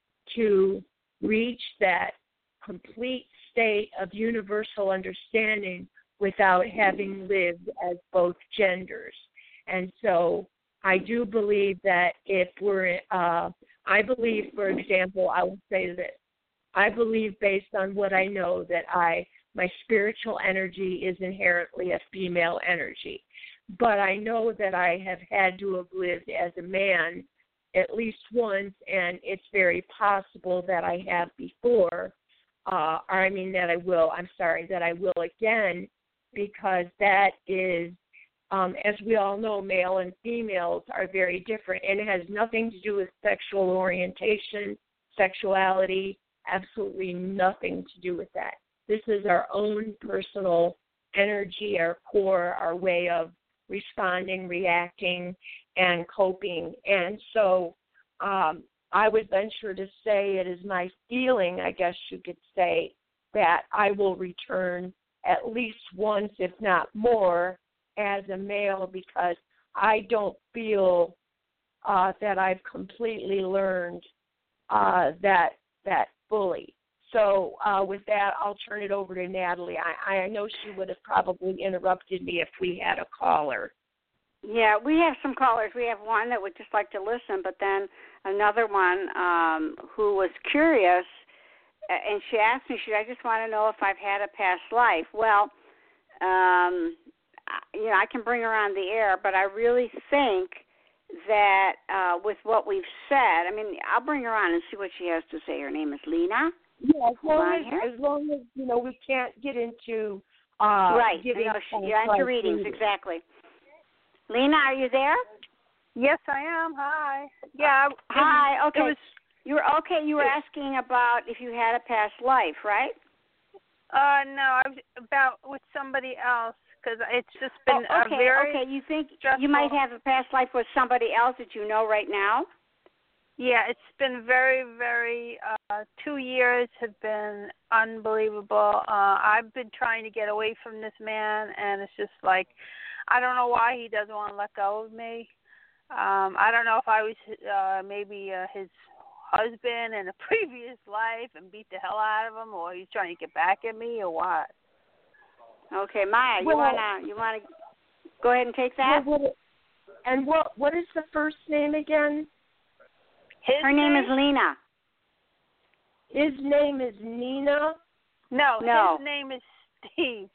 to reach that complete state of universal understanding without having lived as both genders. And so I do believe that if we're, uh, I believe, for example, I will say this. I believe based on what I know that I, my spiritual energy is inherently a female energy. But I know that I have had to have lived as a man at least once, and it's very possible that I have before, uh, or I mean that I will, I'm sorry, that I will again, because that is, um, as we all know, male and females are very different, and it has nothing to do with sexual orientation, sexuality, absolutely nothing to do with that. This is our own personal energy, our core, our way of responding, reacting, and coping. And so um, I would venture to say it is my feeling, I guess you could say, that I will return at least once, if not more, as a male, because I don't feel uh, that I've completely learned uh, that that fully. So uh, with that, I'll turn it over to Natalie. I, I know she would have probably interrupted me if we had a caller.
Yeah, we have some callers. We have one that would just like to listen, but then another one um, who was curious, and she asked me, she, I just want to know if I've had a past life. Well, um, you know, I can bring her on the air, but I really think that uh, with what we've said, I mean, I'll bring her on and see what she has to say. Her name is Lena.
Yeah, as long as, as long as, you know, we can't get into uh,
right.
giving
know, she, yeah, into readings, readings, exactly. Lena, are you there?
Yes, I am. Hi. Yeah.
Hi. Okay.
Was,
you were okay. You were asking about if you had a past life, right?
Uh, no, I was about with somebody else because it's just been
oh, okay,
a very
okay. You think
stressful.
You might have a past life with somebody else that you know right now?
Yeah, it's been very, very, uh, two years have been unbelievable. Uh, I've been trying to get away from this man, and it's just like, I don't know why he doesn't want to let go of me. Um, I don't know if I was uh, maybe uh, his husband in a previous life and beat the hell out of him, or he's trying to get back at me, or what.
Okay, Maya, you
well,
wanna you wanna go ahead and take that?
Well, what, and what what is the first name again?
His
Her name, name is Lena.
His name is Nina?
No,
no.
His name is Steve.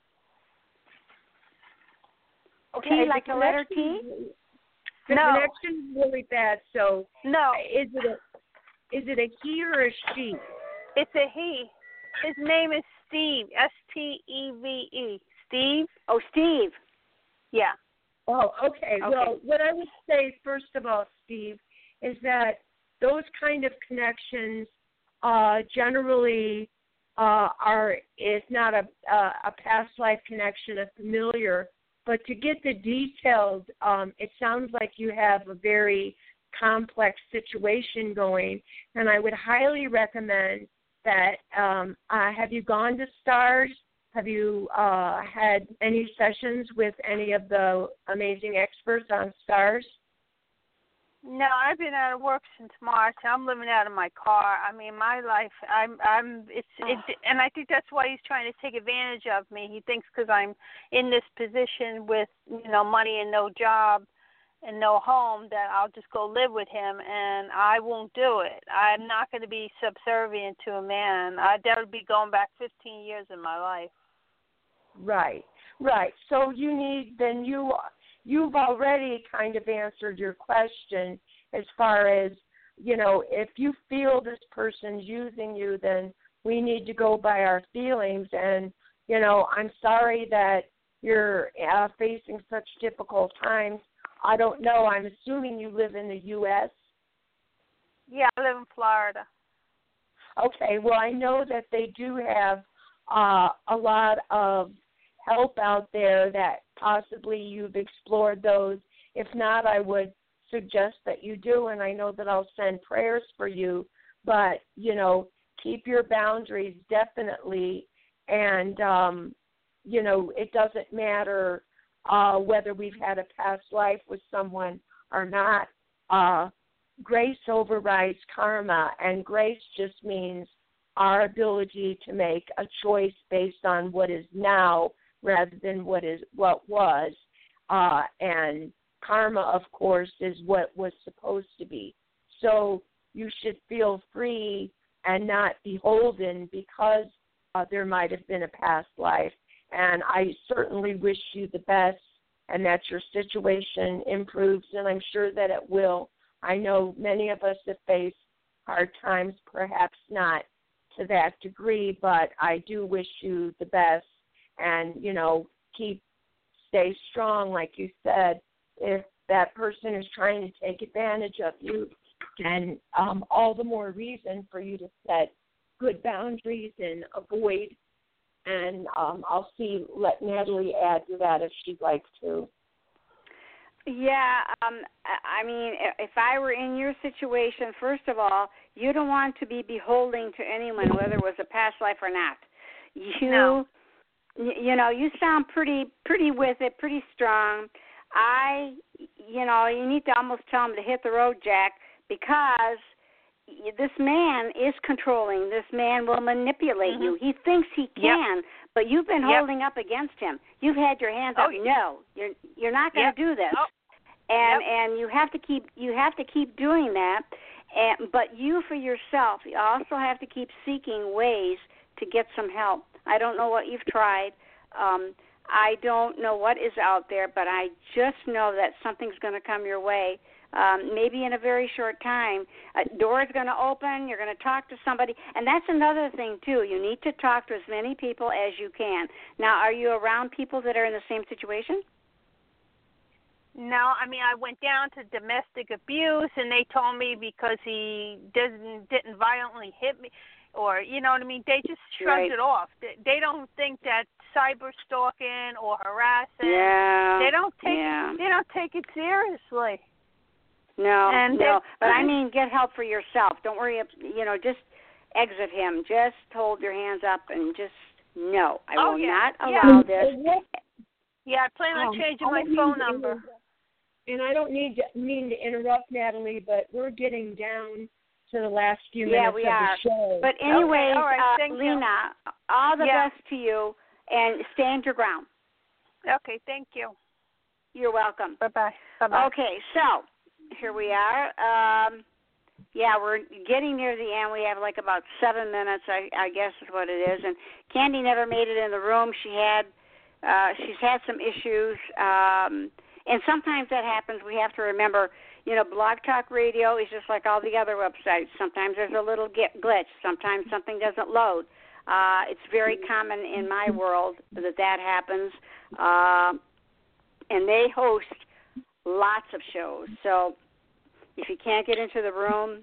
Okay, T like a letter T?
The
no.
connection is really bad, so
no.
Is it a is it a he or a she?
It's a he. His name is Steve, S T E V E. Steve?
Oh, Steve.
Yeah.
Oh, okay.
okay.
Well, what I would say, first of all, Steve, is that those kind of connections uh, generally uh, are, is not a, a, a past life connection, a familiar, but to get the details, um, it sounds like you have a very complex situation going, and I would highly recommend that, um, uh, have you gone to STARS? Have you uh, had any sessions with any of the amazing experts on STARS?
No, I've been out of work since March. I'm living out of my car. I mean, my life. I'm. I'm. It's. It, and I think that's why he's trying to take advantage of me. He thinks because I'm in this position with you know money and no job and no home that I'll just go live with him, and I won't do it. I'm not going to be subservient to a man. I, that would be going back fifteen years in my life.
Right. Right. So you need then you. You've already kind of answered your question as far as you know, if you feel this person's using you, then we need to go by our feelings. And, you know, I'm sorry that you're uh, facing such difficult times. I don't know. I'm assuming you live in the U S
Yeah, I live in Florida.
Okay, well, I know that they do have uh, a lot of help out there that possibly you've explored those. If not, I would suggest that you do, and I know that I'll send prayers for you. But, you know, keep your boundaries definitely, and, um, you know, it doesn't matter uh, whether we've had a past life with someone or not. Uh, grace overrides karma, and grace just means our ability to make a choice based on what is now rather than what is what was. Uh, and karma, of course, is what was supposed to be. So you should feel free and not beholden because uh, there might have been a past life. And I certainly wish you the best and that your situation improves, and I'm sure that it will. I know many of us have faced hard times, perhaps not to that degree, but I do wish you the best. And, you know, keep, stay strong, like you said. If that person is trying to take advantage of you, then um, all the more reason for you to set good boundaries and avoid. And um, I'll see, let Natalie add to that if she'd like to.
Yeah, um, I mean, if I were in your situation, first of all, you don't want to be beholden to anyone, whether it was a past life or not. You,
no.
you know, you sound pretty, pretty with it, pretty strong. I, you know, you need to almost tell him to hit the road, Jack, because this man is controlling. This man will manipulate mm-hmm. you. He thinks he can, yep. but you've been yep. holding up against him. You've had your hands
oh,
up. No, you're you're not going to
yep.
do this.
Oh.
And
yep.
and you have to keep you have to keep doing that. And but you for yourself, you also have to keep seeking ways to get some help. I don't know what you've tried. Um, I don't know what is out there, but I just know that something's going to come your way. Um, maybe in a very short time, a door is going to open, you're going to talk to somebody. And that's another thing, too. You need to talk to as many people as you can. Now, are you around people that are in the same situation?
No, I mean, I went down to domestic abuse, and they told me because he didn't, didn't violently hit me, or, you know what I mean, they just shrugged
right.
it off. They, they don't think that cyber stalking or harassing,
yeah.
they don't take
yeah.
it, they don't take it seriously.
No,
and
no,
they,
but I mean, get help for yourself. Don't worry, you know, just exit him. Just hold your hands up and just, no, I
oh,
will
yeah.
not allow
yeah.
this.
Yeah, I plan on
um,
changing my phone number.
Inter- and I don't need to, mean to interrupt, Natalie, but we're getting down to the last few
yeah,
minutes
we
of
are.
the show.
But anyways,
okay, all right,
uh,
thank
Lena,
you.
all the
yeah.
best to you, and stand your ground.
Okay, thank you.
You're welcome.
Bye-bye. Bye-bye.
Okay, so here we are. Um, yeah, we're getting near the end. We have like about seven minutes, I, I guess is what it is. And Candy never made it in the room. She had, uh, she's had some issues, um, and sometimes that happens. We have to remember, you know, Blog Talk Radio is just like all the other websites. Sometimes there's a little glitch. Sometimes something doesn't load. Uh, it's very common in my world that that happens. Uh, and they host lots of shows. So if you can't get into the room,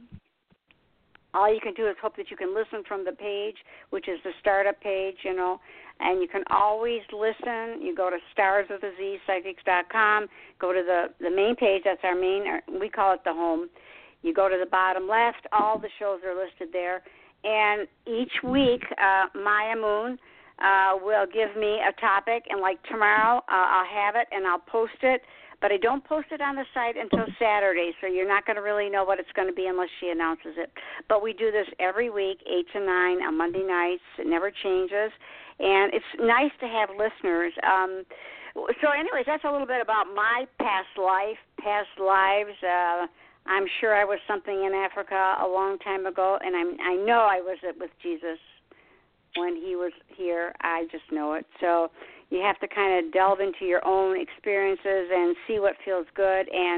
all you can do is hope that you can listen from the page, which is the startup page, you know, and you can always listen. You go to stars with a z psychics dot com, go to the, the main page. That's our main, we call it the home. You go to the bottom left. All the shows are listed there. And each week, uh, Maya Moon uh, will give me a topic, and like tomorrow, uh, I'll have it and I'll post it. But I don't post it on the site until Saturday, so you're not going to really know what it's going to be unless she announces it. But we do this every week, eight to nine on Monday nights. It never changes. And it's nice to have listeners. Um, so anyways, that's a little bit about my past life, past lives. Uh, I'm sure I was something in Africa a long time ago, and I'm, I know I was it with Jesus when he was here. I just know it. So you have to kind of delve into your own experiences and see what feels good. And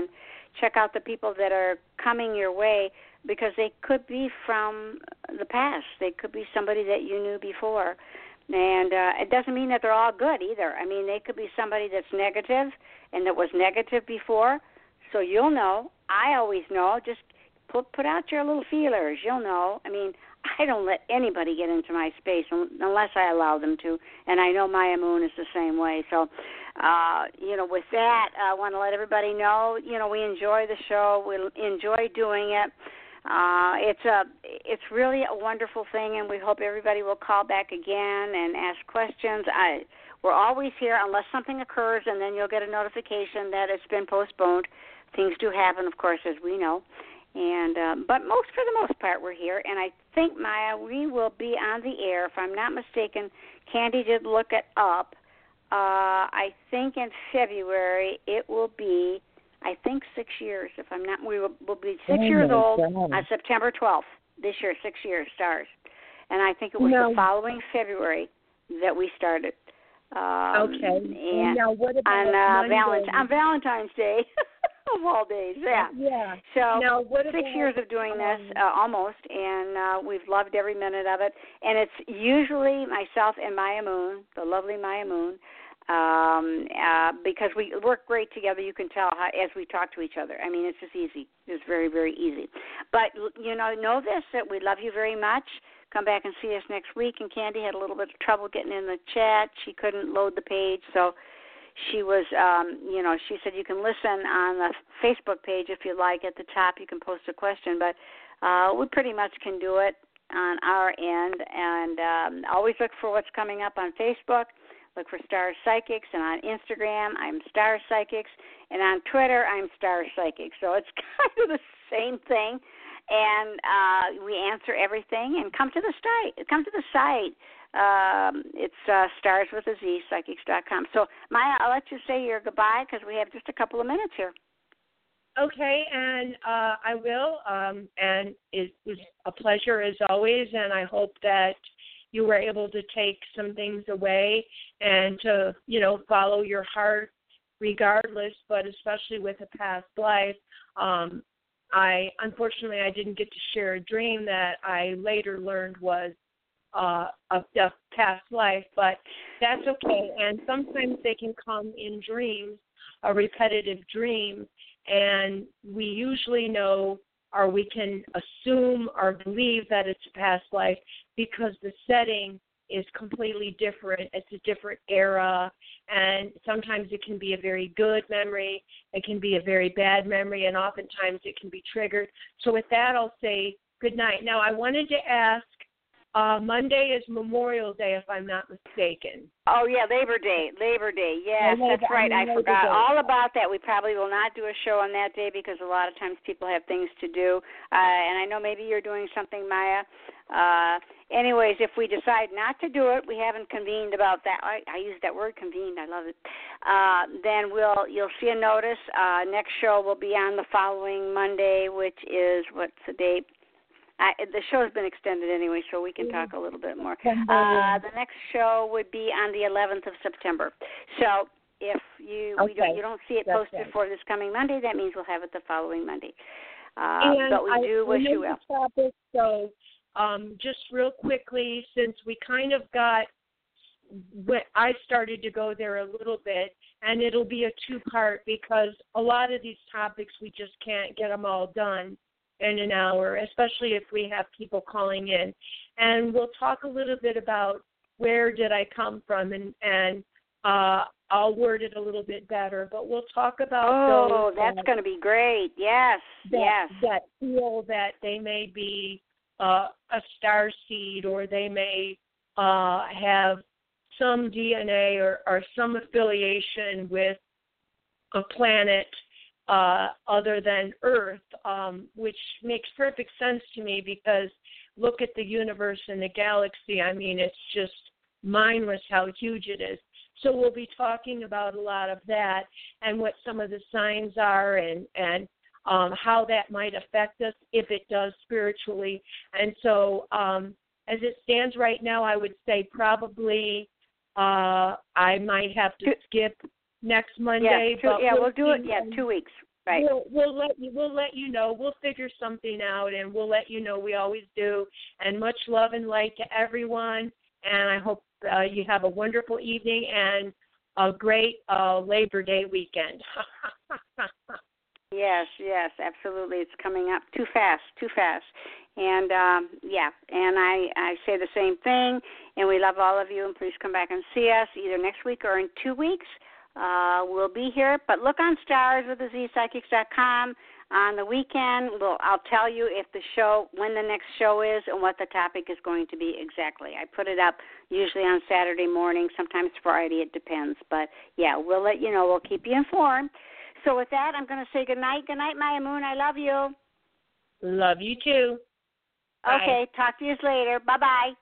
check out the people that are coming your way, because they could be from the past. They could be somebody that you knew before. And uh, it doesn't mean that they're all good either. I mean, they could be somebody that's negative and that was negative before. So you'll know. I always know. Just put put out your little feelers. You'll know. I mean, I don't let anybody get into my space unless I allow them to. And I know Maya Moon is the same way. So, uh, you know, with that, I want to let everybody know, you know, we enjoy the show. We enjoy doing it. Uh, it's a, it's really a wonderful thing, and we hope everybody will call back again and ask questions. I, we're always here unless something occurs, and then you'll get a notification that it's been postponed. Things do happen, of course, as we know. And uh, but most, for the most part, we're here. And I think, Maya, we will be on the air. If I'm not mistaken, Candy did look it up. Uh, I think in February it will be, I think, six years. If I'm not, we will we'll be six oh years old God. on September twelfth this year. Six years, stars. And I think it was no. the following February that we started. Um,
okay. And now what about
on uh, Valentine's on Valentine's Day of all days? Yeah.
Yeah.
So
now, what
six
about,
years of doing
um,
this, uh, almost, and uh, we've loved every minute of it. And it's usually myself and Maya Moon, the lovely Maya Moon. Um, uh, because we work great together, you can tell how, as we talk to each other. I mean, it's just easy. It's very, very easy. But, you know, know this, that we love you very much. Come back and see us next week. And Candy had a little bit of trouble getting in the chat. She couldn't load the page, so she was, um, you know, she said you can listen on the Facebook page if you like. At the top, you can post a question. But uh, we pretty much can do it on our end. And um, always look for what's coming up on Facebook. Look for Star Psychics, and on Instagram, I'm Star Psychics, and on Twitter, I'm Star Psychics. So it's kind of the same thing, and uh, we answer everything. And come to the site. Come to the site. Um, it's uh, stars with a Z, psychics dot com. So Maya, I'll let you say your goodbye because we have just a couple of minutes here.
Okay, and uh, I will. Um, and it was a pleasure as always, and I hope that you were able to take some things away and to, you know, follow your heart regardless, but especially with a past life. Um, I, unfortunately, I didn't get to share a dream that I later learned was uh, a, a past life, but that's okay. And sometimes they can come in dreams, a repetitive dream, and we usually know or we can assume or believe that it's a past life because the setting is completely different. It's a different era, and sometimes it can be a very good memory. It can be a very bad memory, and oftentimes it can be triggered. So with that, I'll say good night. Now, I wanted to ask, uh, Monday is Memorial Day, if I'm not mistaken.
Oh, yeah, Labor Day. Labor Day, yes,
Labor,
that's right. I, mean, I forgot
Day.
all about that. We probably will not do a show on that day because a lot of times people have things to do. Uh, and I know maybe you're doing something, Maya. Uh, anyways, if we decide not to do it, we haven't convened about that. I, I use that word, convened. I love it. Uh, then we'll you'll see a notice. Uh, next show will be on the following Monday, which is, what's the date? I, the show's been extended anyway, so we can talk a little bit more. Uh, the next show would be on the eleventh of September. So if you
okay.
we don't, you don't see it
That's
posted
right.
for this coming Monday, that means we'll have it the following Monday. Uh, but we
I,
do
I
wish you well.
Topic, so um, just real quickly, since we kind of got, I started to go there a little bit, and it'll be a two-part because a lot of these topics we just can't get them all done in an hour, especially if we have people calling in. And we'll talk a little bit about where did I come from, and, and uh, I'll word it a little bit better, but we'll talk about
Oh,
those
that's
that,
going to be great. Yes,
that,
yes.
That feel that they may be uh, a star seed, or they may uh, have some D N A or, or some affiliation with a planet Uh, other than Earth, um, which makes perfect sense to me because look at the universe and the galaxy. I mean, it's just mindless how huge it is. So we'll be talking about a lot of that and what some of the signs are and, and um, how that might affect us if it does spiritually. And so um, as it stands right now, I would say probably uh, I might have to skip next Monday.
Yeah, two,
but
yeah
we'll
we'll do it.
see.
Yeah, two weeks. right.
we'll we'll let you we'll let you know. We'll figure something out, and we'll let you know. We always do. And much love and light to everyone. And I hope uh, you have a wonderful evening and a great uh, Labor Day weekend.
Yes, yes, absolutely. It's coming up too fast, too fast. And, um, yeah, and I, I say the same thing, and we love all of you, and please come back and see us either next week or in two weeks. Uh, we'll be here, but look on stars with the z psychics dot com on the weekend. We'll, I'll tell you if the show, when the next show is and what the topic is going to be exactly. I put it up usually on Saturday morning, sometimes Friday, it depends. But, yeah, we'll let you know. We'll keep you informed. So with that, I'm going to say good night. Good night, Maya Moon. I love you.
Love you too. Bye.
Okay, talk to you later. Bye-bye.